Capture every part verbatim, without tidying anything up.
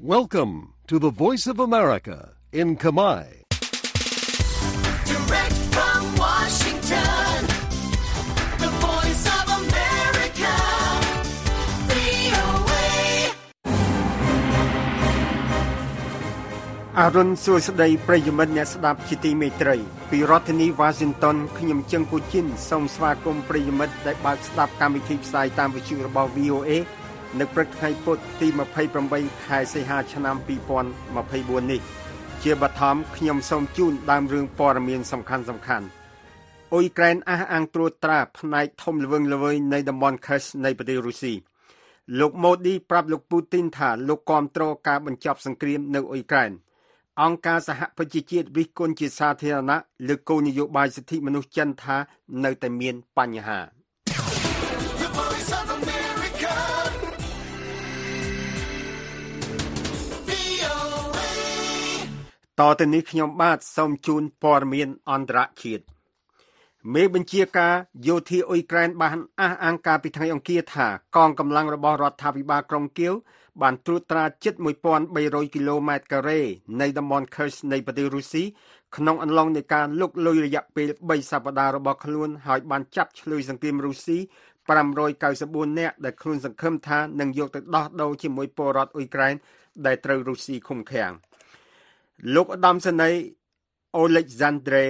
Welcome to the Voice of America in Khmer. Direct from Washington, the Voice of America, វី អូ เอអរុនសួស្តីប្រិយមិត្តអ្នកស្ដាប់ជាទីមេត្រីពីរដ្ឋធានី Washington ខ្ញុំជឹងគូជីនសូមស្វាគមន៍ប្រិយមិត្តដែលបានស្ដាប់កម្មវិធីផ្សាយតាមវិទ្យុរបស់ វី អូ เอ នៅព្រឹកថ្ងៃពុធទីยี่สิบแปดខែសីហាឆ្នាំยี่สิบยี่สิบสี่នេះជាបឋមខ្ញុំសូមជូនដើមរឿងព័ត៌មានសំខាន់សំខាន់អ៊ុយក្រែនអះអាងត្រួតត្រាផ្នែកធំល្វឹងល្វើយនៃតំបន់ Kursk នៃប្រទេសរុស្ស៊ីលោកម៉ូឌីប្រាប់លោកពូទីនថាលោកគាំទ្រការបញ្ចប់សង្គ្រាមនៅអ៊ុយក្រែនអង្គការសហប្រជាជាតិរិះគន់ជាសាធារណៈលើគោលនយោបាយសិទ្ធិមនុស្សចិនថានៅតែមានបញ្ហាតទៅនេះខ្ញុំបាទសូមជូនព័ត៌មានអន្តរជាតិមេបញ្ជាការយោធាអ៊ុយក្រែនបានអះអាងការពីថ្ងៃអង្គារថាកងកម្លាំងរបស់រដ្ឋាភិបាលក្រុងគៀវបានត្រួតត្រាជិតmột nghìn ba trămគីឡូម៉ែត្រការ៉េនៃតំបន់ Kursk នៃប្រទេសរុស្ស៊ីក្នុងអំឡុងនៃការលុកលុយរយៈពេលបីសប្តាហ៍របស់ខ្លួនហើយបានចាប់ឆ្លើយសង្គ្រាមរុស្ស៊ីfive hundred ninety-fourនាក់ដែលខ្លួនសង្ឃឹមថានឹងយកទៅដោះដូរជាមួយពលរដ្ឋអ៊ុយក្រែនដែលត្រូវរុស្ស៊ីឃុំឃាំងលោកឧត្តមសេនីយ៍ Oleksandr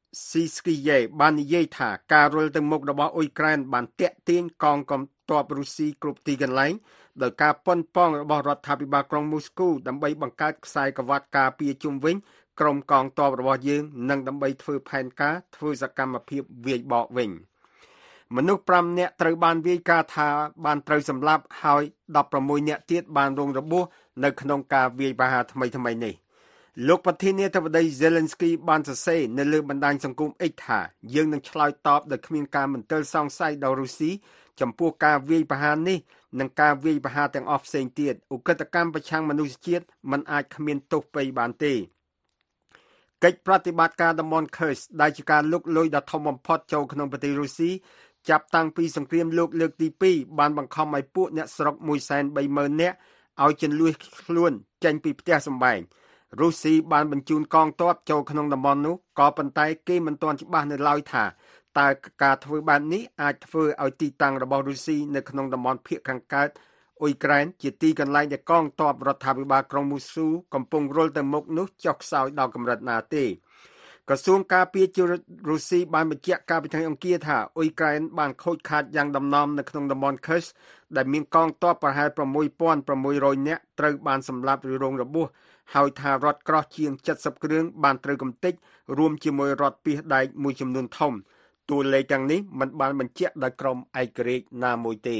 Syskie បាននិយាយថាការរុលទៅមុខរបស់អ៊ុយក្រែនបានតាក់ទាញកងកម្លាំងទ័ពរុស្ស៊ីគ្រប់ទីកន្លែងដោយការប៉ុនប៉ងរបស់រដ្ឋាភិបាលក្រុងមូស្គូដើម្បីបង្កើតខ្សែក្រវ៉ាត់ការពារជុំវិញក្រុមកងទ័ពរបស់យើងនិងដើម្បីធ្វើផែនការធ្វើសកម្មភាពវាយបកវិញមនុស្សfiveនាក់ត្រូវបានវាយការថាបានត្រូវសម្លាប់ហើយsixteenនាក់ទៀតបានរងរបួសនៅក្នុងការវាយប្រហារថ្មីថ្មីនេះលោកប្រធានាធិបតី Zelensky បានសរសេរនៅលើបណ្ដាញសង្គម X ថាយើងនឹងឆ្លើយតបដោយគ្មានការមន្ទិលសង្ស័យដល់រុស្ស៊ីចំពោះការវាយប្រហារនេះនិងការវាយប្រហារទាំងអស់ផ្សេងទៀតឧក្រិដ្ឋកម្មប្រឆាំងមនុស្សជាតិមិនអាចគ្មានទោសពៃបានទេកិច្ចប្រតិបត្តិការតំបន់ Kursk ដែលជាការលុកលុយដ៏ធំបំផុតចូលក្នុងប្រទេសរុស្ស៊ីចាប់តាំងពីសង្គ្រាមលោកលើកទីtwoបានបង្ខំឲ្យពួកអ្នកស្រុកone hundred thirty thousandនាក់ឲ្យជន់លួសខ្លួនចេញពីផ្ទះសម្បែងរុស្ស៊ីបានបញ្ជូនកងទ័ពចូលក្នុងតំបន់នោះក៏ប៉ុន្តែគេមិនទាន់ច្បាស់នៅឡើយថាតើការធ្វើបែបនេះអាចធ្វើឲ្យទីតាំងរបស់រុស្ស៊ីនៅក្នុងតំបន់ភាគខាងកើតអ៊ុយក្រែនជាទីកន្លែងដែលកងទ័ពរដ្ឋាភិបាលក្រុងមូស្គូកំពុងរុលទៅមុខនោះចុះខ្សោយដល់កម្រិតណាទេក្រសួងការពារជាតិរុស្ស៊ីបានបញ្ជាក់កាលពីថ្ងៃអង្គារថាអ៊ុយក្រែនបានខូចខាតយ៉ាងដំណំនៅក្នុងតំបន់ Kursk ដែលមានកងទ័ពប្រហែលsix thousand six hundredនាក់ត្រូវបានសម្លាប់ឬរងរបួសហើយថារថក្រោះជាងseventyគ្រឿងបានត្រូវកំទេចរួមជាមួយរថពាសដែកមួយចំនួនធំតួលេខទាំងនេះមិនបានបញ្ជាក់ដោយក្រុមឯករាជ្យណាមួយទេ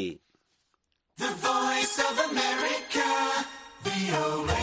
The Voice of America, វី អូ เอ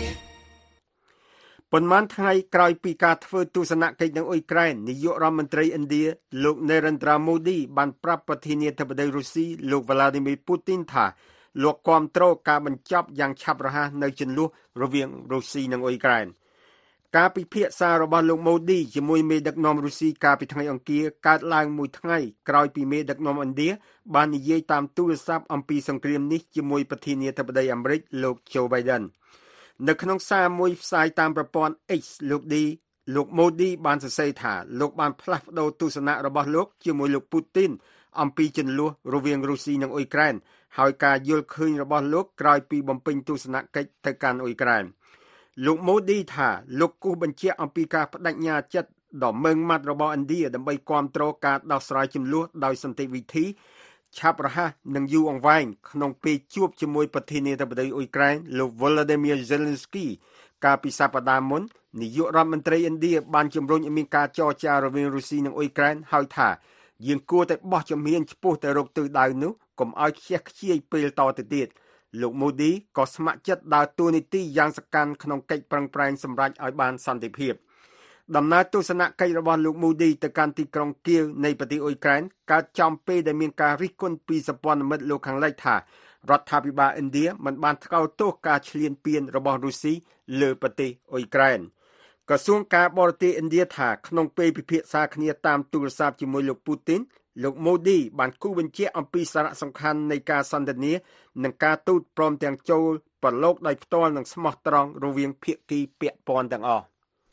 ប៉ុន្មានថ្ងៃក្រោយពីការធ្វើទស្សនកិច្ចនៅអ៊ុយក្រែននាយករដ្ឋមន្ត្រីឥណ្ឌាលោក Narendra Modi បានប្រាប់ប្រធានាធិបតីរុស្ស៊ីលោក Vladimir Putin ថាលោកគាំទ្រការបញ្ចប់យ៉ាងឆាប់រហ័សនៅជម្លោះរវាងរុស្ស៊ីនិងអ៊ុយក្រែនការពិភាក្សារបស់លោក Modi ជាមួយមេដឹកនាំរុស្ស៊ីកាលពីថ្ងៃអង្គារកើតឡើងមួយថ្ងៃក្រោយពីមេដឹកនាំឥណ្ឌាបាននិយាយតាមទូរស័ព្ទអំពីសង្គ្រាមនេះជាមួយប្រធានាធិបតីអាមេរិកលោក Joe Biden នៅក្នុងសារមួយផ្សាយតាមប្រព័ន្ធ X លោក D លោក Modi បានសរសេរថាលោកបានផ្លាស់ប្ដូរទស្សនៈរបស់លោកជាមួយលោក Putin អំពីជម្លោះរវាងរុស្ស៊ីនិងអ៊ុយក្រែនហើយការយល់ឃើញរបស់លោកក្រោយពីបំពេញទស្សនកិច្ចទៅកាន់អ៊ុយក្រែនលោក Modi ថាលោកគូសបញ្ជាក់អំពីការបដិញ្ញាចិត្តដ៏ម៉ឺងម៉ាត់របស់ឥណ្ឌាដើម្បីគាំទ្រការដោះស្រាយជម្លោះដោយសន្តិវិធីឆាប់រហ័សនិងយូរអង្វែងក្នុងពេលជួបជាមួយប្រធានាធិបតីអ៊ុយក្រែនលោក Volodymyr Zelensky កាលពីសប្តាហ៍មុននាយករដ្ឋមន្ត្រីឥណ្ឌាបានជំរុញឲ្យមានការចរចារវាងរុស្ស៊ីនិងអ៊ុយក្រែនហើយថាយើងគួរតែបោះជំហានឆ្ពោះទៅរកទិសដៅនោះកុំឲ្យខ្ជះខ្ជាយពេលតទៅទៀតលោក Modi ក៏ស្ម័គ្រចិត្តដើរតួនាទីយ៉ាងសកម្មក្នុងកិច្ចប្រឹងប្រែងសម្រេចឲ្យបានសន្តិភាពដំណើរទស្សនកិច្ចរបស់លោក Modi ទៅកាន់ទីក្រុងគៀវនៃប្រទេសអ៊ុយក្រែនកើតចំពេលដែលមានការរិះគន់ពីសម្ព័ន្ធមិត្តលោកខាងលិចថារដ្ឋាភិបាលឥណ្ឌាមិនបានថ្កោលទោសការឈ្លានពានរបស់រុស្ស៊ីលើប្រទេសអ៊ុយក្រែនក្រសួងការបរទេសឥណ្ឌាថាក្នុងពេលពិភាក្សាគ្នាតាមទូរស័ព្ទជាមួយលោក Putin លោក Modi បានគូបញ្ជាក់អំពីសារៈសំខាន់នៃការសន្ទនានិងការទូតព្រមទាំងចូលប្រឡូកដោយផ្ទាល់និងស្មោះត្រង់រវាងភាគីពាក់ព័ន្ធទាំងអស់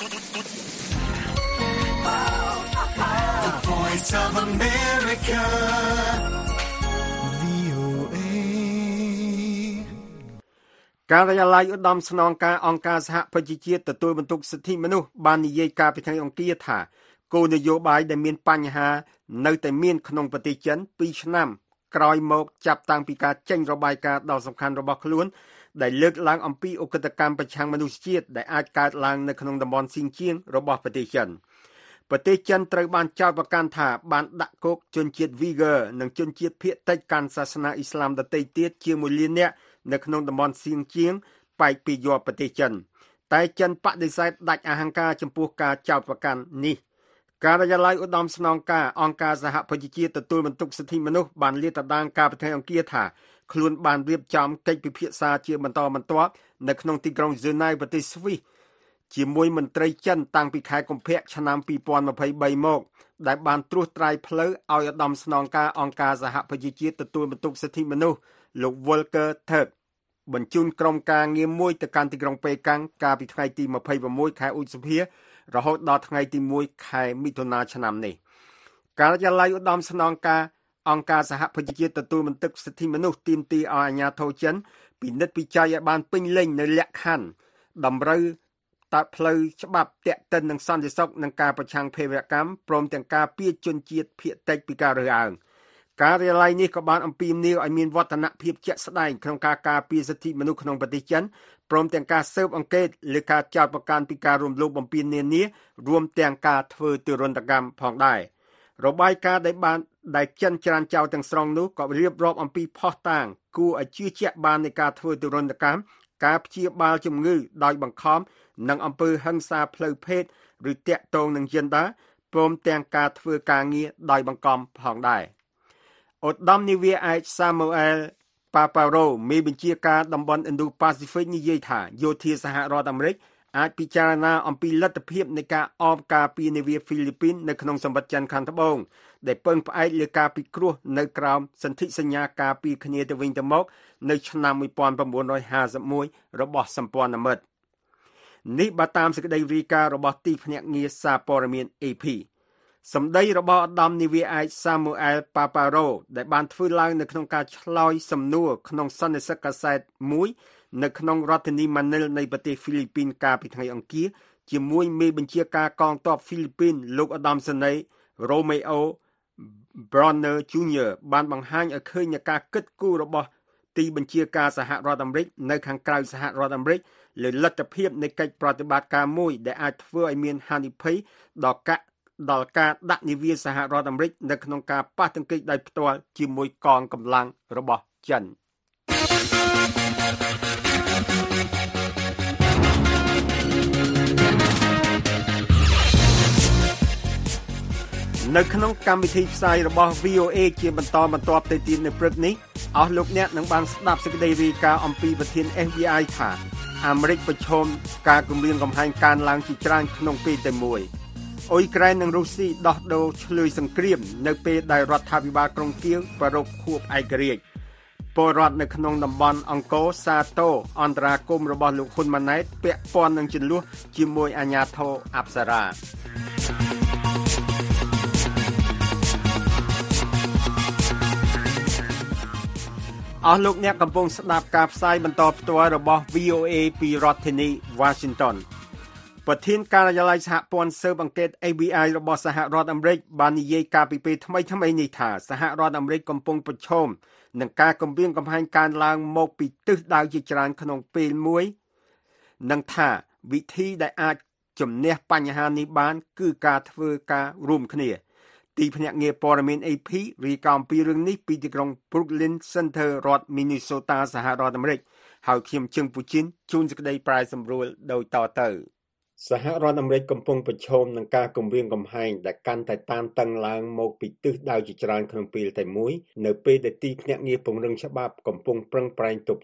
The Voice of America វី អូ เอការិយាល័យឧត្តមស្នងការអង្គការសហប្រជាជាតិទទួលបន្ទុកសិទ្ធិមនុស្សបាននិយាយកាលពីថ្ងៃអង្គារថាគោលនយោបាយដែលមានបញ្ហានៅតែមានក្នុងប្រទេសចិនពីរឆ្នាំក្រោយមកចាប់តាំងពីការចេញរបាយការណ៍ដ៏សំខាន់របស់ខ្លួនដែលលើកឡើងអំពីអ ுக ្រិតកម្មប្រឆាំងមនុស្សជាតិដែលអាចកើតឡើងនៅក្នុងតំបន់ស៊ីនជៀងរបស់ប្រទេសចិនប្រទេសចិនត្រូវបានចោទប្រកាន់ថាបានដាក់គុកជនជាតិ Uyghur និងជនជាតិភាគតិចកាន់សាសនាអ៊ីស្លាមដទៃទៀតជាងមួយលាននាក់នៅក្នុងតំបន់ស៊ីនជៀងបែកពីយកប្រទេសចិនតែចិនបដិសេធដាច់អហង្ការចំពោះការចោទប្រកាន់នេះការិយាល័យឧត្តមស្នងការអង្គការសហប្រជាជាតិទទួលបន្ទុកសិទ្ធិមនុស្សបានលាតត្រដាងការប្រតិអង្គារថាខ្លួនបានរៀបចំកិច្ចពិភាក្សាជាបន្តបន្ទាប់នៅក្នុងទីក្រុងហ្សឺណែវប្រទេសស្វីសជាមួយមន្ត្រីចិនតាំងពីខែកុម្ភៈឆ្នាំពីរពាន់ម្ភៃបីមកដែលបានត្រួសត្រាយផ្លូវឲ្យឧត្តមស្នងការអង្គការសហប្រជាជាតិទទួលបន្ទុកសិទ្ធិមនុស្សលោក Volker Turk បញ្ជូនក្រុមការងារមួយទៅកាន់ទីក្រុងប៉េកាំងកាលពីថ្ងៃទីម្ភៃប្រាំខែឧសភារហូតដល់ថ្ងៃទីមួយខែមិថុនាឆ្នាំនេះការិយាល័យឧត្តមស្នងការអង្គការសហប្រជាជាតិទទួលបន្ទុកសិទ្ធិមនុស្សទាមទារឲ្យអាជ្ញាធរចិនពិនិត្យពិច័យឲ្យបានពេញលេញនៅលក្ខខណ្ឌតម្រូវតាមផ្លូវច្បាប់ទាក់ទិននឹងសន្តិសុខនិងការប្រឆាំងភេរវកម្មព្រមទាំងការពារជនជាតិភាគតិចពីការរើសអើងការិយាល័យនេះក៏បានអំពាវនាវឲ្យមានវឌ្ឍនភាពជាក់ស្ដែងក្នុងការការពារសិទ្ធិមនុស្សក្នុងប្រទេសចិនព្រមទាំងការស៊ើបអង្កេតលើការចោទប្រកាន់ពីការរំលោភបំពាននានារួមទាំងការធ្វើទរណកម្មផងដែររបាយការណ៍ដែលបានដែលចិនច្រានចោលទាំងស្រុងនោះក៏រៀបរាប់អំពីផុសតាងគួរឲ្យជឿជាក់បាននៃការធ្វើទរណកម្មការព្យាបាលជំងឺដោយបង្ខំនិងអំពើហិង្សាផ្លូវភេទឬតាក់ទងនឹង gender ព្រមទាំងការធ្វើការងារដោយបង្ខំផងដែរឧត្តមនាវាឯក Samuel Paparo មេបញ្ជាការតំបន់ Indo-Pacific និយាយថាយោធាសហរដ្ឋអាមេរិកអាចពិចារណាអំពីលទ្ធភាពនៃការអបការពារនាវាហ្វីលីពីននៅក្នុងសម្បត្តិចិនខាងត្បូងដែលពឹងផ្អែកលើការពិគ្រោះនៅក្រោមសន្ធិសញ្ញាការពារគ្នាទៅវិញទៅមកនៅឆ្នាំnineteen fifty-oneរបស់សម្ព័ន្ធមិត្តនេះបើតាមសេចក្តីរាយការណ៍របស់ទីភ្នាក់ងារសារព័ត៌មាន A P សម្ដីរបស់ឧត្តមនាវាឯក Samuel Paparo ដែលបានធ្វើឡើងនៅក្នុងការឆ្លើយសំណួរក្នុងសន្និសីទកាសែតមួយនៅក្នុងរដ្ឋធានីម៉ានីលនៃប្រទេសហ្វីលីពីនកាលពីថ្ងៃអង្គារជាមួយមេបញ្ជាការកងទ័ពហ្វីលីពីនលោកឧត្តមសេនីយ៍ Romeo Bronner Junior បានបង្ហាញឲ្យឃើញនូវការគិតគូររបស់ទីបញ្ជាការសហរដ្ឋអាមេរិកនៅខាងក្រៅសហរដ្ឋអាមេរិកលើលទ្ធភាពនៃកិច្ចប្រតិបត្តិការមួយដែលអាចធ្វើឲ្យមានហានិភ័យដល់កាដល់ការដាក់នាវាសហរដ្ឋអាមេរិកនៅក្នុងការប៉ះទង្គិចដោយផ្ទាល់ជាមួយកងកម្លាំងរបស់ចិននៅក្នុងកម្មវិធីផ្សាយរបស់ V O A ជាបន្តបន្ទាប់ទៅទៀតនៅព្រឹកនេះអស់លោកអ្នកនឹងបានស្ដាប់សេចក្តីរាយការណ៍អំពីប្រធាន F B I ថាអាមេរិកប្រឈមការគំរាមកំហែងកើនឡើងជាច្រើនក្នុងពេលតែមួយអ៊ុយក្រែននិងរុស្ស៊ីដោះដូរឆ្លើយសង្គ្រាមនៅពេលដែលរដ្ឋាភិបាលក្រុងគៀវប្រារព្ធខួបឯករាជ្យពលរដ្ឋនៅក្នុងតំបន់អង្គរសាទរអន្តរាគមន៍របស់លោកហ៊ុនម៉ាណែតពាក់ព័ន្ធនឹងជម្លោះជាមួយអាជ្ញាធរអប្សរាអស់លោកអ្នកកំពុងស្ដាប់ការផ្សាយបន្តផ្ទាល់របស់ V O A ពីរដ្ឋធានី Washington ប្រធានការិយាល័យសហព័ន្ធស៊ើបអង្កេត F B I របស់សហរដ្ឋអាមេរិកបាននិយាយកាលពីពេលថ្មីៗនេះថាសហរដ្ឋអាមេរិកកំពុងប្រឈមនឹងការគំរាមកំហែងកើនឡើងមកពីទិសដៅជាច្រើនក្នុងពេលមួយនិងថាវិធីដែលអាចជំនះបញ្ហានេះបានគឺការធ្វើការរួមគ្នាទីភ្នាក់ងារព័ត៌មាន A P រាយការណ៍អំពីរឿងនេះពីទីក្រុង Brooklyn Center រដ្ឋ Minnesota សហរដ្ឋអាមេរិកហើយខ្ញុំជឹងពូជីនជួនសេចក្តីប្រាយសម្រួលដោយតទៅសហរដ្ឋអាមេរិកកំពុងប្រឈមនឹងការគំរាមកំហែងដែលកាន់តែតានតឹងឡើងមកពីទិសដៅជាច្រើនក្នុងពេលតែមួយនៅពេលដែលទីភ្នាក់ងារពង្រឹងច្បាប់កំពុងប្រឹងប្រែងទប់ទល់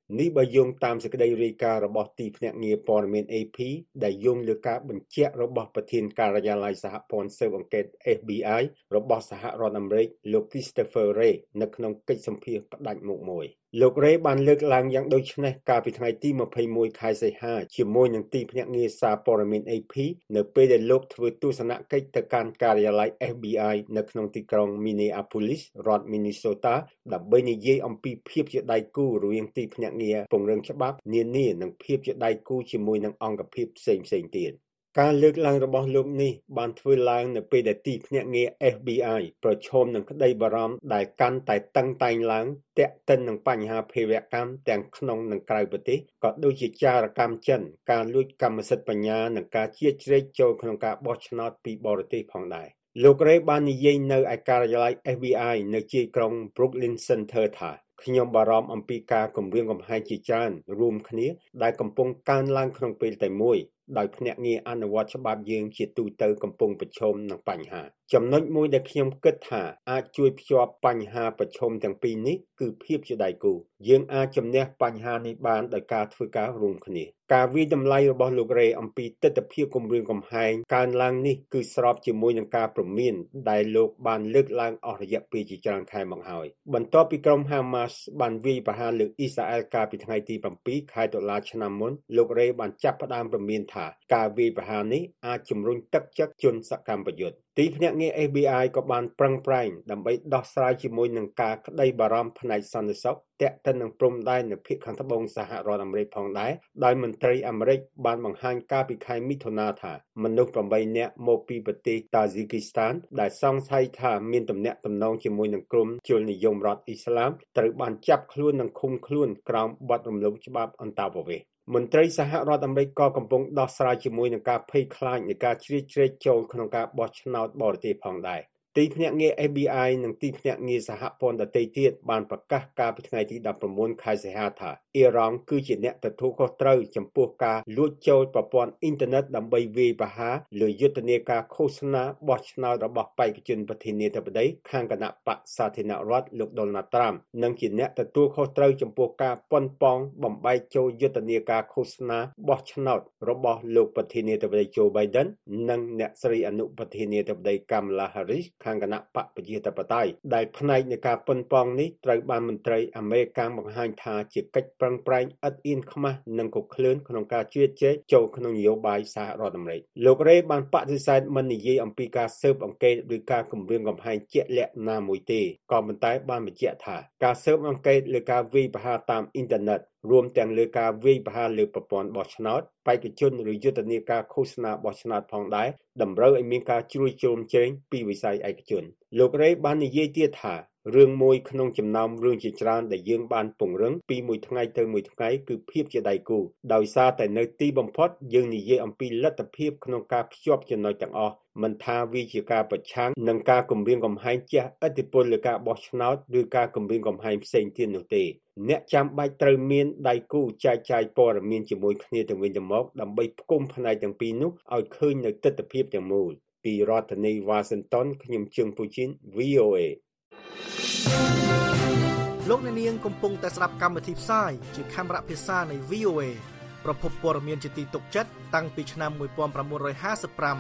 នេះបើយោងតាមសេចក្តីរាយការណ៍របស់ទីភ្នាក់ងារព័ត៌មាន A P ដែលយោងលើការបញ្ជាក់របស់ប្រធានការិយាល័យសហព័ន្ធស៊ើបអង្កេត F B I របស់សហរដ្ឋអាមេរិកលោក Christopher Wray នៅក្នុងកិច្ចសម្ភាសន៍ផ្ដាច់មុខមួយលោក Wray បានលើកឡើងយ៉ាងដូចនេះកាលពីថ្ងៃទីម្ភៃមួយខែសីហាជាមួយនឹងទីភ្នាក់ងារសារព័ត៌មាន A P នៅពេលដែលលោកធ្វើទស្សនកិច្ចទៅកាន់ការិយាល័យ F B I នៅក្នុងទីក្រុង Minneapolis រដ្ឋ Minnesota ដើម្បីនិយាយអំពីភាពជាដៃគូរវាងទីភ្នាក់ងារពង្រឹងច្បាប់នានានិងភាពជាដៃគូជាមួយនឹងអង្គភាពផ្សេងៗទៀតការលើកឡើងរបស់លោកនេះបានធ្វើឡើងនៅពេលដែលទីភ្នាក់ងារ F B I ប្រឈមនឹងក្តីបារម្ភដែលកាន់តែតឹងតែងឡើងទាក់ទិននឹងបញ្ហាភេរវកម្មទាំងក្នុងនិងក្រៅប្រទេសក៏ដូចជាចារកម្មចិនការលួចកម្មសិទ្ធិបញ្ញានិងការជ្រៀតជ្រែកចូលក្នុងការបោះឆ្នោតពីបរទេសផងដែរលោក Wray បាននិយាយនៅឯការិយាល័យ F B I នៅជាយក្រុង Brooklyn Center ថាខ្ញុំបារម្ភអំពីការគំរាមកំហែងជាច្រើនរួមគ្នាដែលកំពុងកើនឡើងក្នុងពេលតែមួយដោយភ្នាក់ងារអនុវត្តច្បាប់យើងជាទូទៅកំពុងប្រឈមនឹងបញ្ហាចំណុចមួយដែលខ្ញុំគិតថាអាចជួយភ្ជាប់បញ្ហាប្រឈមទាំងពីរនេះគឺភាពជាដៃគូយើងអាចជំនះបញ្ហានេះបានដោយការធ្វើការរួមគ្នាការវិតម្លៃរបស់លោក Wray អំពីទស្សនវិជ្ជាគម្រាមកំហែងកើនឡើងនេះគឺស្របជាមួយនឹងការព្រមានដែលលោកបានលើកឡើងអស់រយៈពេលជាច្រើនខែមកហើយបន្ទាប់ពីក្រុម Hamas បានវាយប្រហារលើអ៊ីស្រាអែលកាលពីថ្ងៃទីbảyខែតុលាឆ្នាំមុនលោក Wray បានចាប់ផ្ដើមព្រមានថាការវាយប្រហារនេះអាចជំរុញទឹកចិត្តជនសកម្មប្រយុទ្ធទីភ្នាក់ងារ F B I ក៏បានប្រឹងប្រែងដើម្បីដោះស្រាយជាមួយនឹងការក្តីបារម្ភផ្នែកសន្តិសុខទាក់ទិននឹងព្រំដែននៅភាគខាងត្បូងសហរដ្ឋអាមេរិកផងដែរដោយមន្ត្រីអាមេរិកបានបង្ហាញកាលពីខែមិថុនាថាមនុស្សeightនាក់មកពីប្រទេសតាស៊ីគីស្ថានដែលសង្ស័យថាមានទំនាក់ទំនងជាមួយនឹងក្រុមជននិយមរដ្ឋអ៊ីស្លាមត្រូវបានចាប់ខ្លួននិងឃុំខ្លួនក្រោមបទរំលោភច្បាប់អន្តោប្រវេសន៍មន្ត្រីសហរដ្ឋអាមេរិកក៏កំពុងដោះស្រាយជាមួយនឹងការភ័យខ្លាចនៃការជ្រៀតជ្រែកចូលក្នុងការបោះឆ្នោតបរទេសផងដែរទីភ្នាក់ងារ F B I និងទីភ្នាក់ងារសហព័ន្ធដទៃទៀតបានប្រកាសកាលពីថ្ងៃទីnineteenខែសីហាថាអ៊ីរ៉ង់គឺជាអ្នកទទួលខុសត្រូវចំពោះការលួចចូលប្រព័ន្ធអ៊ីនធឺណិតដើម្បីវាយប្រហារលើយុទ្ធនាការឃោសនាបោះឆ្នោតរបស់បេក្ខជនប្រធានាធិបតីខាងគណៈបក្សសាធារណរដ្ឋលោក Donald Trump និងជាអ្នកទទួលខុសត្រូវចំពោះការប៉ុនប៉ងបំបែកចូលយុទ្ធនាការឃោសនាបោះឆ្នោតរបស់លោកប្រធានាធិបតី Joe Biden និងអ្នកស្រីអនុប្រធានាធិបតី Kamala Harrisខាងគណៈបកប្រជាធិបតេយ្យដែលផ្នែកនៃការប៉ុនប៉ងនេះត្រូវបានមន្ត្រីអាមេរិកបង្ហាញថាជាកិច្ចប្រឹងប្រែងឥតអៀនខ្មាស់និងកក្លឿនក្នុងការជ្រៀតជ្រែកចូលក្នុងនយោបាយសហរដ្ឋអាមេរិកលោក Wray បានបដិសេធមិននិយាយអំពីការស៊ើបអង្កេតឬការគំរាមកំហែងជាក់លាក់ណាមួយទេក៏ប៉ុន្តែបានបញ្ជាក់ថាការស៊ើបអង្កេតលើការវាយប្រហារតាមអ៊ីនធឺណិតរួមទាំងលើការវាយប្រហារលើប្រព័ន្ធបោះឆ្នោតបេក្ខជនឬយុទ្ធនាការឃោសនាបោះឆ្នោតផងដែរតម្រូវឲ្យមានការជ្រួលជ្រោមជ្រែងពីវិស័យឯកជនលោក Wray បាននិយាយទៀតថារឿងមួយក្នុងចំណោមរឿងជាច្រើនដែលយើងបានពង្រឹងពីមួយថ្ងៃទៅមួយថ្ងៃគឺភាពជាដៃគូដោយសារតែនៅទីបំផុតយើងនិយាយអំពីលទ្ធភាពក្នុងការភ្ជាប់ចំណុចទាំងអស់មិនថាវាជាការប្រឆាំងនឹងការគំរាមកំហែងជះឥទ្ធិពលលើការបោះឆ្នោតឬការគំរាមកំហែងផ្សេងទៀតនោះទេអ្នកចាំបាច់ត្រូវមានដៃគូចែកចាយព័ត៌មានជាមួយគ្នាទៅវិញទៅមកដើម្បីផ្គុំផ្នែកទាំងពីរនោះឲ្យឃើញនៅទិដ្ឋភាពទាំងមូលពីរដ្ឋធានី Washington ខ្ញុំជើងពូជីន V O A លោកអ្នកនាងកំពុងតែស្ដាប់កម្មវិធីផ្សាយជាខេមរៈភាសានៃ V O A ប្រភពព័ត៌មានជាទីទុកចិត្តតាំងពីឆ្នាំnineteen fifty-five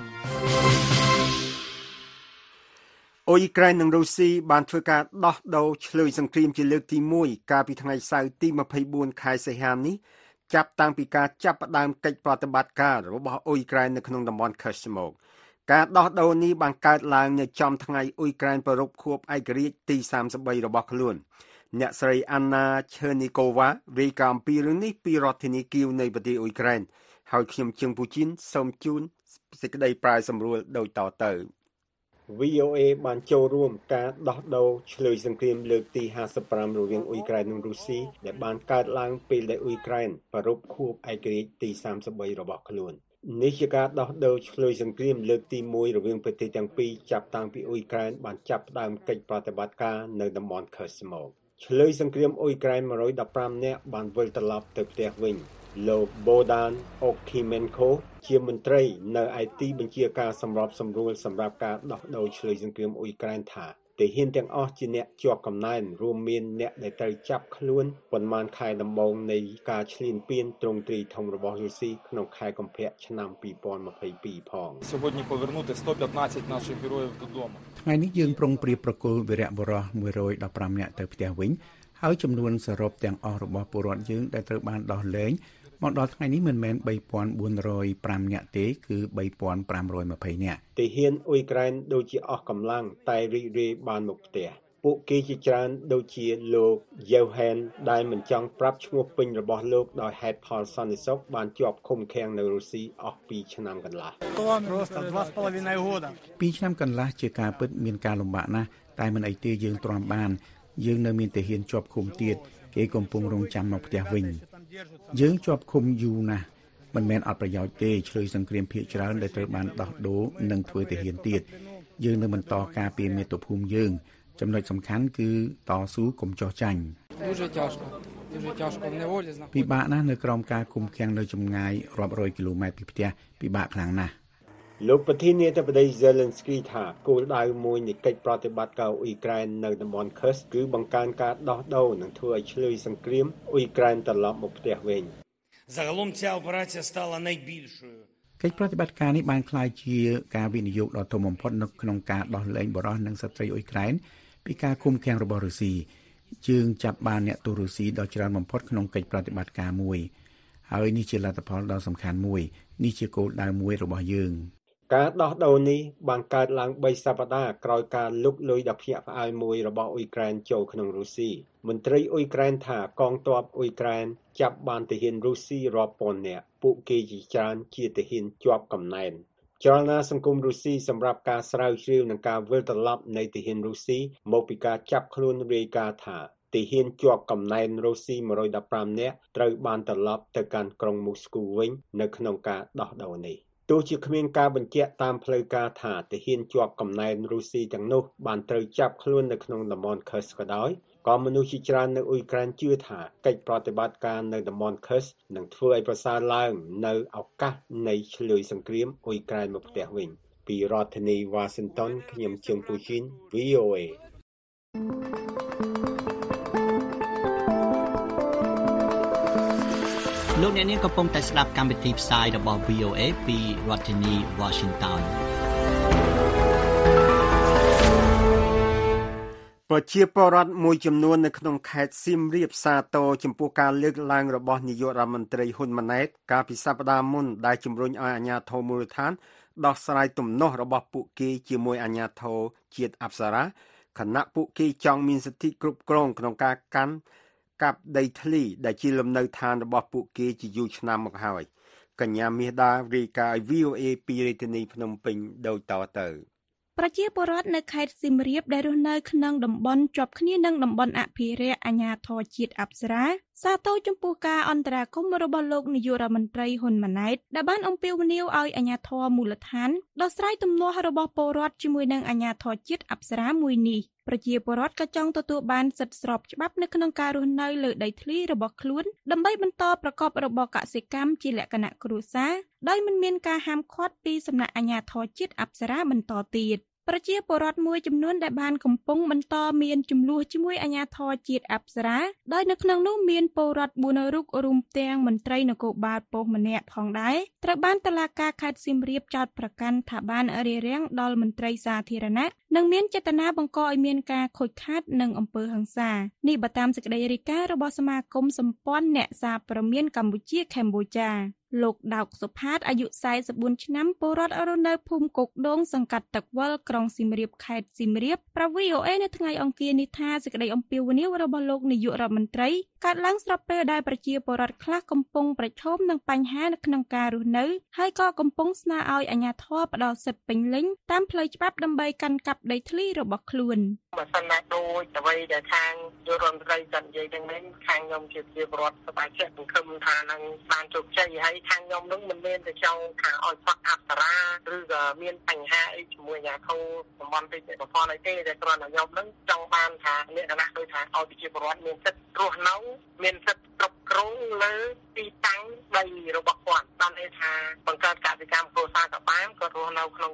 អ៊ុយក្រែននិងរុស្ស៊ីបានធ្វើការដោះដូរឆ្លើយសង្គ្រាមជាលើកទីoneកាលពីថ្ងៃសៅរ៍ទីtwenty-fourខែសីហានេះចាប់តាំងពីការចាប់ផ្ដើមកិច្ចប្រតិបត្តិការរបស់អ៊ុយក្រែននៅក្នុងតំបន់ Kursk មកការដោះដូរនេះបានកើតឡើងនៅចំថ្ងៃអ៊ុយក្រែនប្រារព្ធខួបឯករាជ្យទីthirty-threeរបស់ខ្លួនអ្នកស្រី Anna Chernikova រាយការណ៍អំពីរឿងនេះពីរដ្ឋធានីគៀវនៃប្រទេសអ៊ុយក្រែនហើយខ្ញុំជើងពូជីនសូមជូនសេចក្តីប្រាយសម្រួលដូចតទៅ V O A បានចូលរួមការដោះដូរឆ្លើយសង្គ្រាមលើកទីfifty-fiveរវាងអ៊ុយក្រែននិងរុស្ស៊ីដែលបានកើតឡើងពេលដែលអ៊ុយក្រែនប្រារព្ធខួបឯករាជ្យទីthirty-threeរបស់ខ្លួននេះជាការដោះដូរឆ្លើយសង្គ្រាមលើកទីoneរវាងប្រទេសទាំងពីរចាប់តាំងពីអ៊ុយក្រែនបានចាប់ផ្ដើមកិច្ចប្រតិបត្តិការនៅតំបន់ Kursk មកឆ្លើយសង្គ្រាមអ៊ុយក្រែនone hundred fifteenនាក់បានវិលត្រឡប់ទៅផ្ទះវិញលោក Bohdan Okimenko ជាមន្ត្រីនៅឯទីបញ្ជាការសម្របសម្រួលសម្រាប់ការដោះដូរឆ្លើយសង្គ្រាមអ៊ុយក្រែនថាទាហានទាំងអស់ជាអ្នកជាប់កំណែនរួមមានអ្នកដែលត្រូវចាប់ខ្លួនប៉ុន្មានខែដំបូងនៃការឈ្លានពានទ្រង់ទ្រីធំរបស់រុស្ស៊ីក្នុងខែកុម្ភៈឆ្នាំពីរពាន់ម្ភៃពីរផង Сьогодні повернути сто п'ятнадцять наших героїв додому. ថ្ងៃនេះយើងប្រុងប្រៀបប្រគល់វីរៈបុរសមួយរយដប់ប្រាំនាក់ទៅផ្ទះវិញហើយចំនួនសរុបទាំងអស់របស់ពលរដ្ឋយើងដែលត្រូវបានដោះលែងមកដល់ថ្ងៃនេះមិនមែនបីពាន់បួនរយប្រាំនាក់ទេគឺបីពាន់ប្រាំរយម្ភៃនាក់ទាហានអ៊ុយក្រែនដូចជាអស់កម្លាំងតែរីករាយបានមកផ្ទះពួកគេជាច្រើនដូចជាលោកយ៉ូហែនដែលមិនចង់ប្រាប់ឈ្មោះពេញរបស់លោកដោយហេតុផលសន្តិសុខបានជាប់ឃុំឃាំងនៅរុស្ស៊ីអស់ពីរឆ្នាំកន្លះពីរឆ្នាំកន្លះជាការពិតមានការលំបាកណាស់តែមិនអីទេយើងទ្រាំបានយើងនៅមានទាហានជាប់ឃុំទៀតគេកំពុងរងចាំមកផ្ទះវិញយើងជាប់ឃុំយូរណាស់មិនមែនអត់ប្រយោជន៍ទេឆ្លើយសង្គ្រាមភាគច្រើនដែលត្រូវបានដោះដូរនិងធ្វើទាហានទៀតយើងនៅបន្តការពារមាតុភូមិយើងចំណុចសំខាន់គឺតស៊ូកុំចោះចាញ់ពិបាកណាស់នៅក្រោមការឃុំឃាំងនៅចម្ងាយរាប់រយគីឡូម៉ែត្រពីផ្ទះពិបាកខ្លាំងណាស់លោកប្រធានាធិបតី Zelensky ថាគោលដៅមួយនៃកិច្ចប្រតិបត្តិការអ៊ុយក្រែននៅតំបន់ Kursk គឺបង្កើនការដោះដូរនិងធ្វើឲ្យឆ្លើយសង្គ្រាមអ៊ុយក្រែនត្រឡប់មកផ្ទះវិញ Загалом ця операція стала найбільшою. កិច្ចប្រតិបត្តិការនេះបានក្លាយជាការវិនិយោគដ៏ធំបំផុតនៅក្នុងការដោះលែងបុរសនិងស្ត្រីអ៊ុយក្រែនពីការឃុំឃាំងរបស់រុស្ស៊ីយើងចាប់បានអ្នកទោសរុស្ស៊ីដ៏ច្រើនបំផុតក្នុងកិច្ចប្រតិបត្តិការមួយហើយនេះជាលទ្ធផលដ៏សំខាន់មួយនេះជាគោលដៅមួយរបស់យើងការដោះដូរនេះបានកើតឡើងបីសប្តាហ៍ក្រោយការលុកលុយដ៏ភ្ញាក់ផ្អើលមួយរបស់អ៊ុយក្រែនចូលក្នុងរុស្ស៊ីមន្ត្រីអ៊ុយក្រែនថាកងទ័ពអ៊ុយក្រែនចាប់បានទាហានរុស្ស៊ីរាប់ពាន់នាក់ពួកគេជាច្រើនជាទាហានជាប់កំណែនចលនាសង្គមរុស្ស៊ីសម្រាប់ការស្រាវជ្រាវនឹងការវិលត្រឡប់នៃទាហានរុស្ស៊ីមកពីការចាប់ខ្លួនរាយការណ៍ថាទាហានជាប់កំណែនរុស្ស៊ីមួយរយដប់ប្រាំនាក់ត្រូវបានត្រឡប់ទៅកាន់ក្រុងមូស្គូវិញនៅក្នុងការដោះដូរនេះទោះជាគ្មានការបញ្ជាក់តាមផ្លូវការថាទាហានជាប់កំណែនរុស្ស៊ីទាំងនោះបានត្រូវចាប់ខ្លួននៅក្នុងតំបន់ Kursk ក៏ដោយក៏មនុស្សជាច្រើននៅអ៊ុយក្រែនជឿថាកិច្ចប្រតិបត្តិការនៅតំបន់ Kursk នឹងធ្វើឲ្យប្រសើរឡើងនៅឱកាសនៃឆ្លើយសង្គ្រាមអ៊ុយក្រែនមកផ្ទះវិញពីរដ្ឋធានី Washington ខ្ញុំជើងពូជីន V O A លោកអ្នកនាងកំពុងតែស្ដាប់កម្មវិធីផ្សាយរបស់ V O A ពីរដ្ឋធានី Washington ប្រជាពលរដ្ឋមួយចំនួននៅក្នុងខេត្តសៀមរាបសាទរចំពោះការលើកឡើងរបស់នាយករដ្ឋមន្ត្រីហ៊ុនម៉ាណែតកាលពីសប្តាហ៍មុនដែលជំរុញឲ្យអាជ្ញាធរមូលដ្ឋានដោះស្រាយទំនាស់របស់ពួកគេជាមួយអាជ្ញាធរជាតិអប្សរាខណៈពួកគេចង់មានសិទ្ធិគ្រប់គ្រងក្នុងការកាន់កាប់ដីធ្លីដែលជាលំនៅឋានរបស់ពួកគេជាយូរឆ្នាំមកហើយកញ្ញាមាសដារាយការណ៍ឲ្យ V O A ពីរាជធានីភ្នំពេញដូចតទៅប្រជាពលរដ្ឋនៅខេត្តសៀមរាបដែលរស់នៅក្នុងតំបន់ជាប់គ្នានឹងតំបន់អភិរក្សអាជ្ញាធរជាតិអប្សរាសាទរចំពោះការអន្តរាគមន៍របស់លោកនាយករដ្ឋមន្ត្រីហ៊ុនម៉ាណែតដែលបានអំពាវនាវឲ្យអាជ្ញាធរមូលដ្ឋានដោះស្រាយទំនាស់របស់ពលរដ្ឋជាមួយនឹងអាជ្ញាធរជាតិអប្សរាមួយនេះប្រជាពលរដ្ឋក៏ចង់ទទួលបានសិទ្ធិស្របច្បាប់នៅក្នុងការរស់នៅលើដីធ្លីរបស់ខ្លួនដើម្បីបន្តប្រកបរបរកសិកម្មជាលក្ខណៈគ្រួសារដោយមិនមានការហាមឃាត់ពីសំណាក់អាជ្ញាធរជាតិអប្សរាបន្តទៀតប្រជាពលរដ្ឋមួយចំនួនដែលបានកំពុងបន្តមានចំនួនជាមួយអាជ្ញាធរជាតិអប្សរាដោយនៅក្នុងនោះមានពលរដ្ឋបួនរូបរួមទាំងមន្ត្រីនគរបាលប៉ុស្តិ៍ម្នាក់ផងដែរត្រូវបានតុលាការខេត្តសៀមរាបចោទប្រកាន់ថាបានរារាំងដល់មន្ត្រីសាធារណៈនិងមានចេតនាបង្កឲ្យមានការខូចខាតនិងអំពើហិង្សានេះបើតាមសេចក្តីរាយការណ៍របស់សមាគមសម្ព័ន្ធអ្នកសារព័ត៌មានកម្ពុជាកម្ពុជាលោកដោកសុផាតអាយុសែនបួនឆ្នាំពលរដ្ឋរស់នៅភូមិគោកដូងសង្កាត់ទឹកវល់ក្រុងសៀមរាបខេត្តសៀមរាបប្រាប់ V O A នៅថ្ងៃអង្គារនេះថាសេចក្តីអំពាវនាវរបស់លោកនាយករដ្ឋមន្ត្រីកើតឡើងស្របពេលដែលប្រជាពលរដ្ឋខ្លះកំពុងប្រឈមនឹងបញ្ហានៅក្នុងការរស់នៅហើយក៏កំពុងស្នើឲ្យអាជ្ញាធរផ្ដល់សិទ្ធិពេញលេញតាមផ្លូវច្បាប់ដើម្បីកាន់កាប់ដីធ្លីរបស់ខ្លួនបើសិនណាដូចអ្វីដែលខាងយុរដ្ឋមន្ត្រីចាត់និយាយទាំងនេះខាងខ្ញុំជាប្រជាពលរដ្ឋសប្បាយចិត្តសង្ឃឹមថានឹងបានជោគជ័យហើយខាងខ្ញុំនឹងមិនមែនតែចង់ថាឲ្យផាត់អប្សរាឬក៏មានបញ្ហាអីជាមួយអាជ្ញាធរតំបន់ពេជ្រប្រព័ន្ធអីទេតែគ្រាន់តែខ្ញុំនឹងចង់បានថាលក្ខណៈដូចថាឲ្យប្រជាពលរដ្ឋមានសិទ្ធិរស់នៅមានសិទ្ធិគ្រប់គ្រងលើទីតាំងដីរបស់គាត់បានន័យថាបង្កើតកសិកម្មគ្រួសារក៏បានក៏រស់នៅក្នុងក្រុមគ្រួ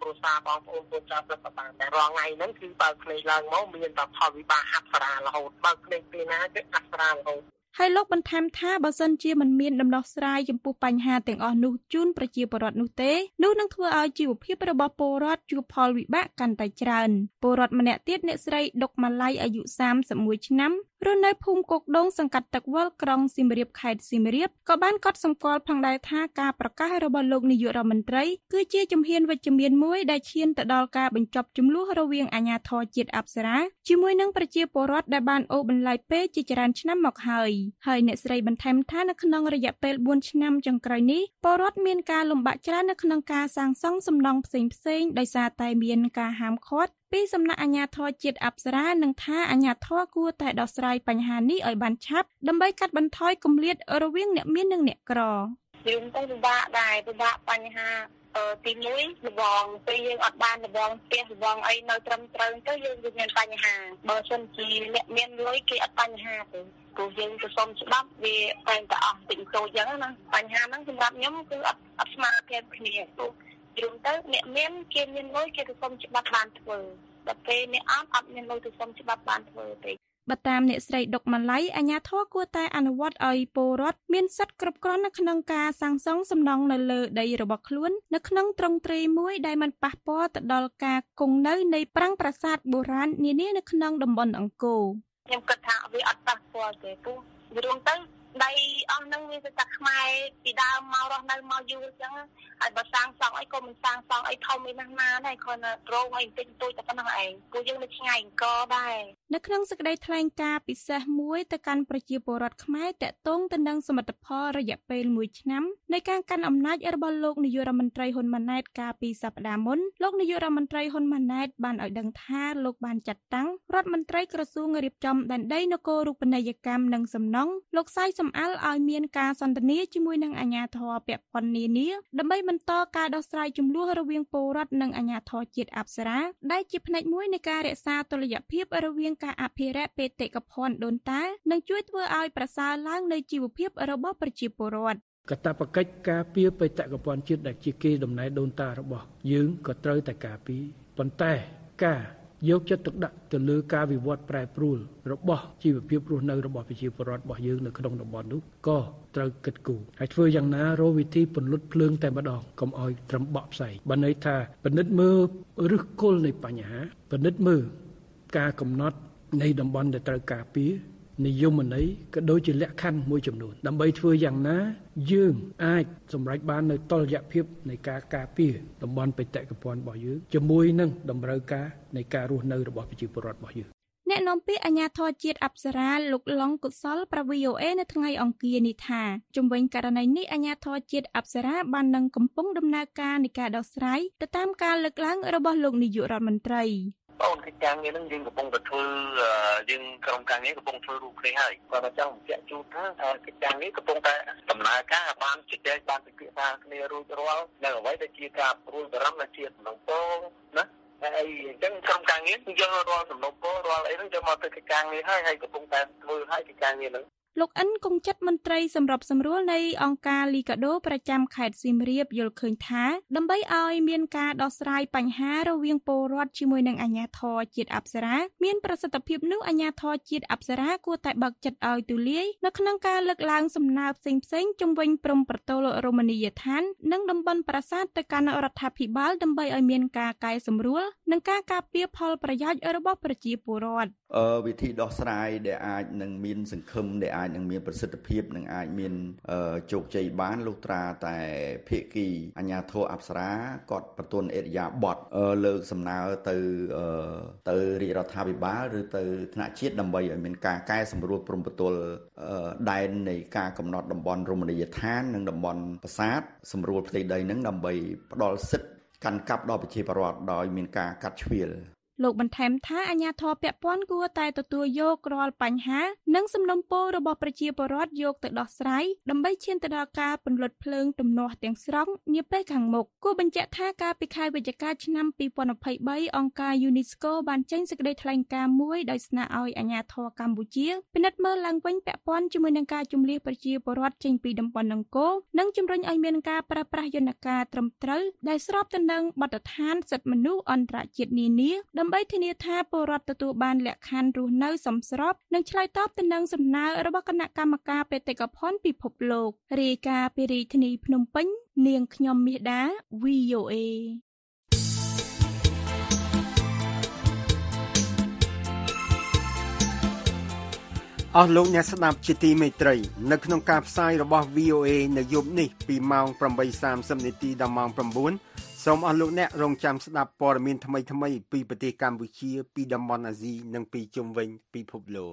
រសារបងប្អូនកូនចៅព្រឹកបានតែរាល់ថ្ងៃហ្នឹងគឺបើកភ្នែកឡើងមកមានតែផលវិបាកអប្សរារហូតបើកភ្នែកពេលណាគឺអប្សរារហូតហើយលោកបន្ថែមថាបើសិនជាមិនមានដំណោះស្រាយចំពោះបញ្ហាទាំងអស់នោះជូនប្រជាពលរដ្ឋនោះទេនោះនឹងធ្វើឲ្យជីវភាពរបស់ពលរដ្ឋជួបផលវិបាកកាន់តែច្រើនពលរដ្ឋម្នាក់ទៀតអ្នកស្រីដុកម៉ាឡៃអាយុសាមសិបមួយឆ្នាំរស់នៅភូមិគោកដងសង្កាត់ទឹកវល់ក្រុងសៀមរាបខេត្តសៀមរាបក៏បានកត់សម្គាល់ផងដែរថាការប្រកាសរបស់លោកនាយករដ្ឋមន្ត្រីគឺជាជំហានវិជ្ជមានមួយដែលឈានទៅដល់ការបញ្ចប់ជម្លោះរវាងអាជ្ញាធរជាតិអប្សរាជាមួយនឹងប្រជាពលរដ្ឋដែលបានអូសបន្លាយពេលជាច្រើនឆ្នាំមកហើយហើយអ្នកស្រីបន្ថែមថានៅក្នុងរយៈពេលបួនឆ្នាំចុងក្រោយនេះពលរដ្ឋមានការលំបាកច្រើននៅក្នុងការសាងសង់សំណង់ផ្សេងៗដោយសារតែមានការហាមឃាត់ពីសំណាក់អាជ្ញាធរជាតិអប្សរានឹងថាអាជ្ញាធរគួរតែដោះស្រាយបញ្ហានេះឲ្យបានឆាប់ដើម្បីកាត់បន្ថយគម្លាតរវាងអ្នកមាននិងអ្នកក្រយើងទៅពិបាកដែរពិបាកបញ្ហាអឺទីមួយលបងពេលយើងអត់បានលបងផ្ទះលបងអីនៅត្រឹមត្រូវទៅយើងមានបញ្ហាបើសិនជាអ្នកមានលុយគេអត់បញ្ហាទេព្រោះយើងទៅសុំច្បាប់វាតែងតែអស់តិចតូចអញ្ចឹងណាបញ្ហាហ្នឹងសម្រាប់ខ្ញុំគឺអត់អត់ស្មើភាពគ្នាព្រោះយល់ទៅអ្នកមានគេមានលុយគេទៅសុំច្បាប់បានធ្វើដល់ពេលអ្នកអត់អត់មានលុយទៅសុំច្បាប់បានធ្វើទេបើតាមអ្នកស្រីដុកម៉ាឡៃអាជ្ញាធរគួរតែអនុវត្តឲ្យពលរដ្ឋមានសិទ្ធិគ្រប់គ្រាន់នៅក្នុងការសាងសង់សំណង់នៅលើដីរបស់ខ្លួននៅក្នុងទ្រង់ទ្រាយមួយដែលមិនប៉ះពាល់ទៅដល់ការគង់នៅនៃប្រាង្គប្រាសាទបុរាណនានានៅក្នុងតំបន់អង្គរខ្ញុំគិតថាវាអត់ប៉ះពាល់ទេព្រោះរួមទៅដីអស់ហ្នឹងវាទៅតែខ្មែរពីដើមមករស់នៅមកយូរអញ្ចឹងហើយបើសាងសង់អីក៏មិនសាងសង់អីធំអីណាស់ណាដែរគ្រាន់តែរោងអីបន្តិចបន្តួចតែប៉ុណ្ណឹងឯងព្រោះយើងនៅឆ្ងាយអង្គរដែរនៅក្នុងសេចក្តីថ្លែងការណ៍ពិសេសមួយទៅកាន់ប្រជាពលរដ្ឋខ្មែរតាក់ទងទៅនឹងសមិទ្ធផលរយៈពេលមួយឆ្នាំនៃការកាន់អំណាចរបស់លោកនាយករដ្ឋមន្ត្រីហ៊ុនម៉ាណែតកាលពីសប្តាហ៍មុនលោកនាយករដ្ឋមន្ត្រីហ៊ុនម៉ាណែតបានឲ្យដឹងថាលោកបានចាត់តាំងរដ្ឋមន្ត្រីក្រសួងរៀបចំដែនដីនគររូបនីយកម្មនិងសំណង់លោកសៃសំអាល់ឲ្យមានការសន្ទនាជាមួយនឹងអាជ្ញាធរពាក់ព័ន្ធនានាដើម្បីបន្តការដោះស្រាយជម្លោះរវាងពលរដ្ឋនិងអាជ្ញាធរជាតិអប្សរាដែលជាផ្នែកមួយនៃការរក្សាតុល្យភាពរវាងការអភិរក្សបេតិកភណ្ឌដូនតានិងជួយធ្វើឲ្យប្រសើរឡើងនូវជីវភាពរបស់ប្រជាពលរដ្ឋកាតព្វកិច្ចការពារបេតិកភណ្ឌជាតិដែលជាគេដំណែលដូនតារបស់យើងក៏ត្រូវតែការពារប៉ុន្តែការយកចិត្តទុកដាក់ទៅលើការវិវត្តប្រែប្រួលរបស់ជីវភាពរស់នៅរបស់ប្រជាពលរដ្ឋរបស់យើងនៅក្នុងតំបន់នោះក៏ត្រូវគិតគូរហើយធ្វើយ៉ាងណារកវិធីពន្លត់ភ្លើងតែម្ដងកុំឲ្យត្រឹមបក់ផ្សៃបើន័យថាពិនិត្យមើលឫសគល់នៃបញ្ហាពិនិត្យមើលការកំណត់នៃតំបន់ដែលត្រូវការពារនិយមន័យក៏ដូចជាលក្ខខណ្ឌមួយចំនួនដើម្បីធ្វើយ៉ាងណាយើងអាចសម្រេចបាននៅតុល្យភាពនៃការការពារតំបន់បេតិកភណ្ឌរបស់យើងជាមួយនឹងតម្រូវការនៃការរស់នៅរបស់ប្រជាពលរដ្ឋរបស់យើងអ្នកនាំពាក្យអាជ្ញាធរជាតិអប្សរាលោកឡុងកុសលប្រាប់ វី អូ អេ នៅថ្ងៃអង្គារនេះថាជំវិញករណីនេះអាជ្ញាធរជាតិអប្សរាបាននឹងកំពុងដំណើរការនៃការដោះស្រាយទៅតាមការលើកឡើងរបស់លោកនាយករដ្ឋមន្ត្រីអូនកិច្ចការងារហ្នឹងយើងកំពុងតែធ្វើយើងក្រុមការងារកំពុងធ្វើរូបគ្នាហើយគាត់តែចង់បញ្ជាក់ជូនថាកិច្ចការងារកំពុងតែដំណើរការបានជជែកបានពិភាក្សាគ្នារួចរាល់នៅអ្វីដែលជាការព្រួយបារម្ភដែលជាសំណុំពរណាហើយអញ្ចឹងក្រុមការងារយើងរាល់សំណុំពររាល់អីហ្នឹងយកមកធ្វើកិច្ចការងារហើយហើយកំពុងតែធ្វើហើយកិច្ចការងារហ្នឹងលោកអិនគង្ជិតមន្ត្រីសម្របសម្រួលនៃអង្គការលីកាដូប្រចាំខេត្តសៀមរាបយល់ឃើញថាដើម្បីឲ្យមានការដោះស្រាយបញ្ហារវាងពលរដ្ឋជាមួយនឹងអាជ្ញាធរជាតិអប្សរាមានប្រសិទ្ធភាពនោះអាជ្ញាធរជាតិអប្សរាគួរតែបើកចិត្តឲ្យទូលាយនៅក្នុងការលើកឡើងសំណើផ្សេងៗជំវិញព្រំប្រទល់រមណីយដ្ឋាននិងតំបន់ប្រាសាទទៅកាន់រដ្ឋាភិបាលដើម្បីឲ្យមានការកែសម្រួលនិងការការពារផលប្រយោជន៍របស់ប្រជាពលរដ្ឋអឺវិធីដោះស្រាយដែលអាចនឹងមានសង្ឃឹមដែលអាចនឹងមានប្រសិទ្ធភាពនឹងអាចមានជោគជ័យបានលុះត្រាតែភាគីអាជ្ញាធរអប្សរាគាត់បន្ទន់អេរិយាបថលើកសំណើទៅទៅរាជរដ្ឋាភិបាលឬទៅថ្នាក់ជាតិដើម្បីឲ្យមានការកែសម្រួលព្រំប្រទល់ដែននៃការកំណត់តំបន់រមណីយដ្ឋាននិងតំបន់ប្រាសាទសម្រួលផ្ទៃដីនឹងដើម្បីផ្ដល់សិទ្ធិកាន់កាប់ដល់ប្រជាពលរដ្ឋដោយមានការកាត់ជ្រៀលលោកបន្ថែមថាអាជ្ញាធរពាក់ព័ន្ធគួរតែទទួលយករាល់បញ្ហានិងសំណុំពររបស់ប្រជាពលរដ្ឋយកទៅដោះស្រាយដើម្បីឈានទៅដល់ការពន្លត់ភ្លើងទំនាស់ទាំងស្រុងនាពេលខាងមុខគួរបញ្ជាក់ថាកាលពីខែវិច្ឆិកាឆ្នាំពីរពាន់ยี่สิบสามអង្គការ UNESCO បានចេញសេចក្តីថ្លែងការណ៍មួយដោយស្នើឲ្យអាជ្ញាធរកម្ពុជាពិនិត្យមើលឡើងវិញពាក់ព័ន្ធជាមួយនឹងការជម្លៀសប្រជាពលរដ្ឋចេញពីតំបន់អង្គរនិងជំរុញឲ្យមានការប្រើប្រាស់យន្តការត្រឹមត្រូវដែលស្របទៅនឹងបទដ្ឋានសិទ្ធិមនុស្សអន្តរជាតិនានាដើម្បីធានាថាពលរដ្ឋទទួលបានលក្ខខណ្ឌរស់នៅសមស្របនិងឆ្លើយតបទៅនឹងសំណើរបស់គណៈកម្មការបេតិកភណ្ឌពិភពលោករាយការណ៍ពីរាជធានីភ្នំពេញនាងខ្ញុំមាសដា វី អូ เอអស់លោកអ្នកស្ដាប់ជាទីមេត្រីនៅក្នុងការផ្សាយរបស់ វី អូ เอ នៅយប់នេះពីម៉ោង ប្រាំបីសាមសិប នាទីដល់ម៉ោង ៩ សូមអស់លោកអ្នករងចាំស្ដាប់ព័ត៌មានថ្មីៗពីប្រទេសកម្ពុជាពីតំបន់អាស៊ីនិងពីជុំវិញពិភពលោក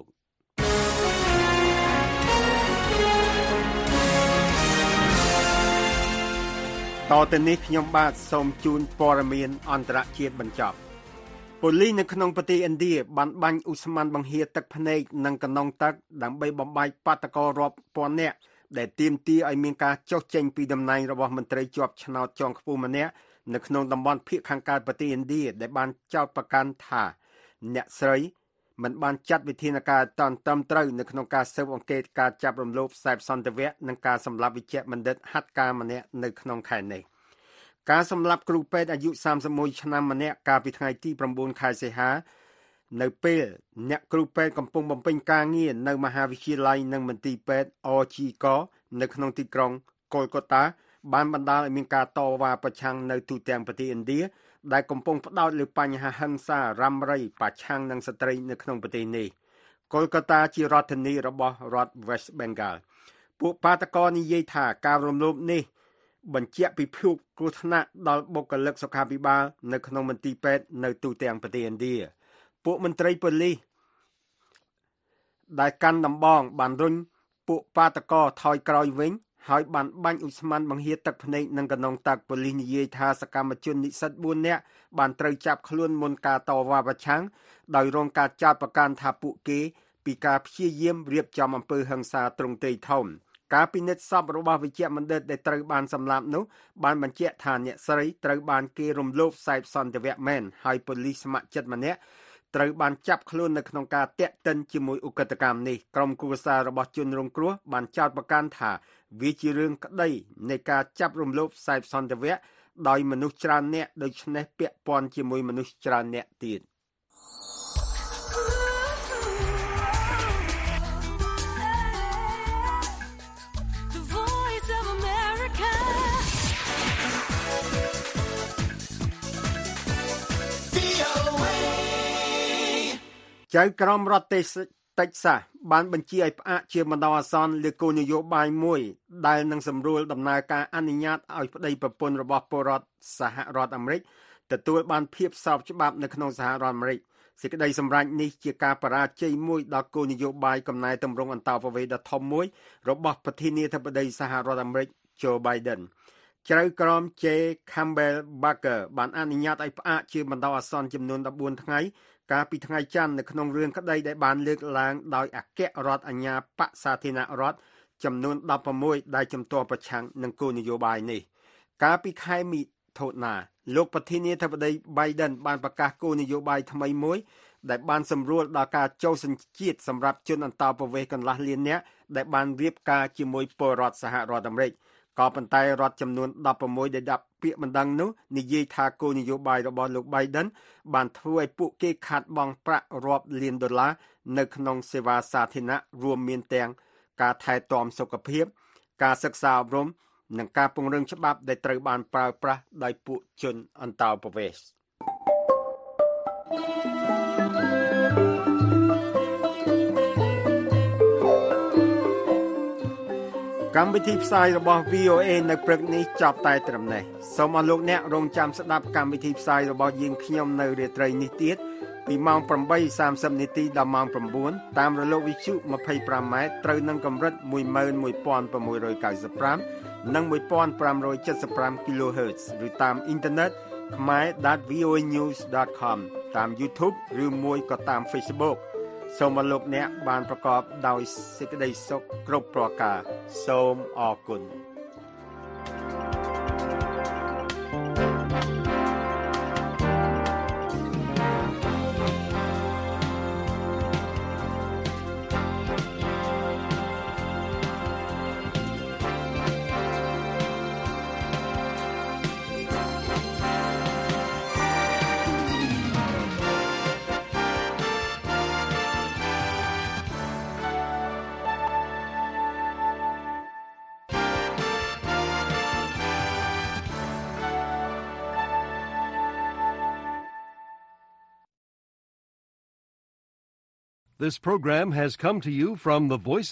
តទៅនេះខ្ញុំបាទសូមជូនព័ត៌មានអន្តរជាតិបញ្ចប់ប៉ូលីសនៅក្នុងប្រទេសឥណ្ឌាបានបាញ់ឧស្ម័នបង្ហៀទឹកភ្នែកនិងកណ្ដុងទឹកដើម្បីបំបែកបាតកោរាប់ពាន់នាក់ដែលទាមទារឲ្យមានការចុះចេញពីតំណែងរបស់មន្ត្រីជាប់ឆ្នោតជាន់ខ្ពស់ម្នាក់នៅក្នុងតំបន់ភាគខាងកើតប្រទេសឥណ្ឌាដែលបានចោទប្រកាន់ថាអ្នកស្រីមិនបានចាត់វិធានការតាមត្រឹមត្រូវនៅក្នុងការស៊ើបអង្កេតការចាប់រំលោភសេពសន្តិវៈនិងការសម្លាប់វិជ្ជបណ្ឌិតហាត់ការម្នាក់នៅក្នុងខែនេះការសម្លាប់គ្រូពេទ្យអាយុសាមសិបមួយឆ្នាំម្នាក់កាលពីថ្ងៃទីប្រាំបួនខែសីហានៅពេលអ្នកគ្រូពេទ្យកំពុងបំពេញការងារនៅមហាវិទ្យាល័យនិងមន្ទីរពេទ្យ អ ជី ក នៅក្នុងទីក្រុងកូលកាតាបានបណ្ដាលឲ្យមានការតវ៉ាប្រឆាំងនៅទូទាំងប្រទេសឥណ្ឌាដែលកំពុងផ្ដោតលើបញ្ហាហិង្សារ៉ាំរ៉ៃប្រឆាំងនឹងស្ត្រីនៅក្នុងប្រទេសនេះកូលកាតាជារដ្ឋធានីរបស់រដ្ឋ West Bengal ពួកបាតកោនិយាយថាការរំលោភនេះបញ្ជាក់ពីភាពគ្រោះថ្នាក់ដល់បុគ្គលិកសុខាភិបាលនៅក្នុងមន្ទីរពេទ្យនៅទូទាំងប្រទេសឥណ្ឌាពួកមន្ត្រីប៉ូលីសដែលកាន់ដំបងបានរុញពួកបាតកោថយក្រោយវិញហើយបានបាញ់ឧស្ម័នបង្ហៀទឹកភ្នែកនិងកណ្ដុងទឹកប៉ូលីសនិយាយថាសកម្មជននិស្សិតបួននាក់បានត្រូវចាប់ខ្លួនមុនការតវ៉ាប្រឆាំងដោយរងការចោទប្រកាន់ថាពួកគេពីការព្យាយាមរៀបចំអំពើហិង្សាទ្រង់ទ្រាយធំការពិនិត្យសពរបស់វិជ្ជបណ្ឌិតដែលត្រូវបានសម្លាប់នោះបានបញ្ជាក់ថាអ្នកស្រីត្រូវបានគេរំលោភសេពសន្តិវៈមែនហើយប៉ូលីសស្ម័គ្រចិត្តម្នាក់ត្រូវបានចាប់ខ្លួននៅក្នុងការតាក់ទិនជាមួយឧក្រិដ្ឋកម្មនេះក្រុមគ្រួសាររបស់ជនរងគ្រោះបានចោទប្រកាន់ថាវាជារឿងក្តីនៃការចាប់រំលោភសេពសន្តិវៈដោយមនុស្សច្រើននាក់ដូច្នេះពាក់ព័ន្ធជាមួយមនុស្សច្រើននាក់ទៀតចៅក្រមរដ្ឋតិចសាសបានបញ្ជាឲ្យផ្អាកជាបណ្ដោះអាសន្នលើគោលនយោបាយមួយដែលនឹងសម្រួលដំណើរការអនុញ្ញាតឲ្យប្តីប្រពន្ធរបស់ពលរដ្ឋសហរដ្ឋអាមេរិកទទួលបានភាពស្របច្បាប់នៅក្នុងសហរដ្ឋអាមេរិកសេចក្តីសម្រេចនេះជាការបរាជ័យមួយដល់គោលនយោបាយកំណែទម្រង់អន្តោប្រវេសន៍ដ៏ធំមួយរបស់ប្រធានាធិបតីសហរដ្ឋអាមេរិក Joe Biden ចៅក្រម J. Campbell Barker បានអនុញ្ញាតឲ្យផ្អាកជាបណ្ដោះអាសន្នចំនួនដប់បួនថ្ងៃកាលពីថ្ងៃច័ន្ទនៅក្នុងរឿងក្តីដែលបានលើកឡើងដោយអគ្គរដ្ឋអាជ្ញាបក្សសាធារណរដ្ឋចំនួនដប់ប្រាំមួយដែលជំទាស់ប្រឆាំងនឹងគោលនយោបាយនេះកាលពីខែមិថុនាលោកប្រធានាធិបតី Biden បានប្រកាសគោលនយោបាយថ្មីមួយដែលបានសម្រួលដល់ការចូលសញ្ជាតិសម្រាប់ជនអន្តោប្រវេសន៍កន្លះលាននាក់ដែលបានរៀបការជាមួយពលរដ្ឋសហរដ្ឋអាមេរិកក៏ប៉ុន្តែរដ្ឋចំនួនដប់ប្រាំមួយដែលដាក់ពាក្យបណ្ដឹងនោះនិយាយថាគោលនយោបាយរបស់លោក Biden បានធ្វើឲ្យពួកគេខាតបង់ប្រាក់រាប់លានដុល្លារនៅក្នុងសេវាសាធារណៈរួមមានទាំងការថែទាំសុខភាពការសិក្សាអប់រំនិងការពង្រឹងច្បាប់ដែលត្រូវបានប្រើប្រាស់ដោយពួកជនអន្តោប្រវេសន៍កម្មវិធីផ្សាយរបស់ វី អូ เอ នៅព្រឹកនេះចប់តែត្រឹមនេះសូមអរលោកអ្នករងចាំស្ដាប់កម្មវិធីផ្សាយរបស់យើងខ្ញុំនៅរាត្រីនេះទៀតពីម៉ោងប្រាំបីសាមសិបនាទីដល់ម៉ោងប្រាំបួនតាមរលកវិទ្យុ ยี่สิบห้า ម៉ែត្រត្រូវនឹងកម្រិត một nghìn một trăm sáu mươiห้า និង một nghìn năm trăm七十ห้า kilohertz ឬតាមអ៊ីនធឺណិត khmer dot voanews dot com តាម YouTube ឬមួយក៏តាម Facebook សូមឲ្យលោកអ្នកបានប្រកបដោយសេចក្តីសុខគ្រប់ប្រការសូមអរគុណ This program has come to you from the Voice